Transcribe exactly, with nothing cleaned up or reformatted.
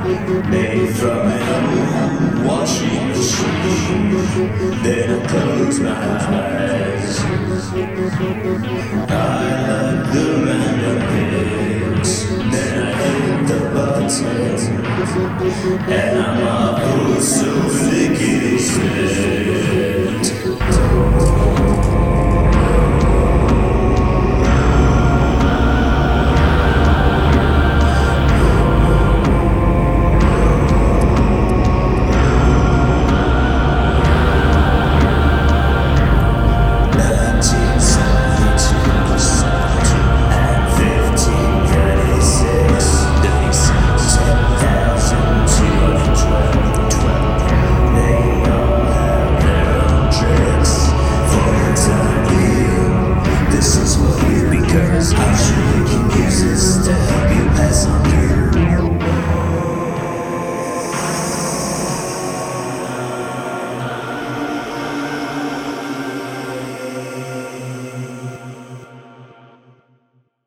made from an old washing machine. Then I close my eyes. I like the random hits. Then I hit the button, and I'm a oh so lickety split. Because I should